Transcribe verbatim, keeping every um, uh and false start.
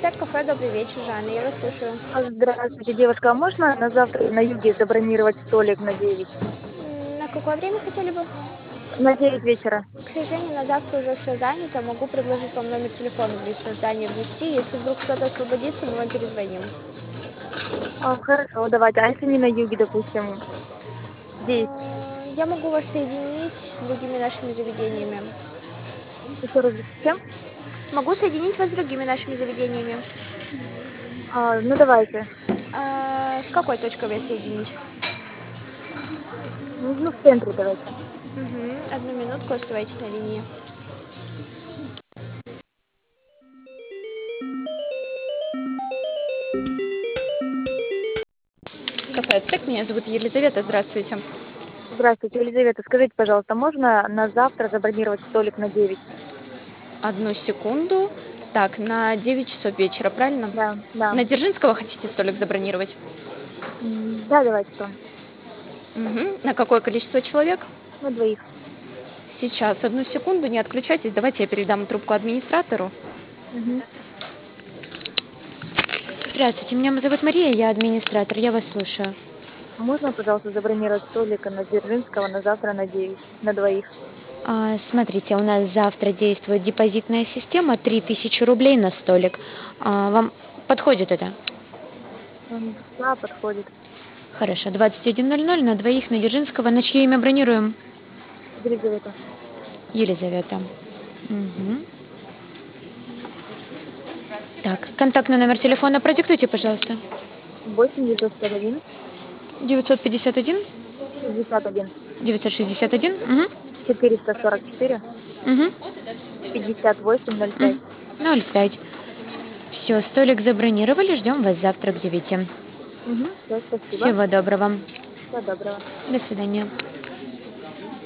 Старт кафе, добрый вечер, Жанна, я вас слушаю. А, Здравствуйте, девушка. А можно на завтра на юге забронировать столик на девять? М, На какое время хотели бы? На девять вечера. К сожалению, на завтра уже все занято. Могу предложить вам номер телефона для создания ввести. Если вдруг что-то освободится, мы вам перезвоним. А, хорошо, давайте. А если не на юге, допустим, здесь? А, Я могу вас соединить с другими нашими заведениями. Еще раз, с чем? Могу соединить вас с другими нашими заведениями. А, ну, давайте. А, С какой точкой вас соединить? Ну, ну, в центре давайте. Угу. Одну минутку, оставайтесь на линии. Кафе «Ацтек», меня зовут Елизавета, здравствуйте. Здравствуйте, Елизавета. Скажите, пожалуйста, можно на завтра забронировать столик на девять? Одну секунду. Так, на девять часов вечера, правильно? Да, да. На Дзержинского хотите столик забронировать? М, Да, давайте там. Мгм. На какое количество человек? На двоих. Сейчас, одну секунду, не отключайтесь. Давайте я передам трубку администратору. Мгм. Здравствуйте, меня зовут Мария, я администратор, я вас слушаю. А можно, пожалуйста, забронировать столик на Дзержинского на завтра на девять? На двоих. А, смотрите, у нас завтра действует депозитная система, три тысячи рублей на столик. А, вам подходит это? М, Да, подходит. Хорошо, двадцать один ноль ноль на двоих на Дзержинского. На чье имя бронируем? Елизавета. Елизавета. Мгм. Так, контактный номер телефона продиктуйте, пожалуйста. восемь девятьсот пятьдесят один девятьсот пятьдесят один шестьдесят один девятьсот шестьдесят один. Угу. четыреста сорок четыре Угу. пятьдесят восемь ноль пять. ноль пять. Все, столик забронировали, ждем вас завтра к девяти. Угу, все, спасибо. Всего доброго. Всего доброго. До свидания.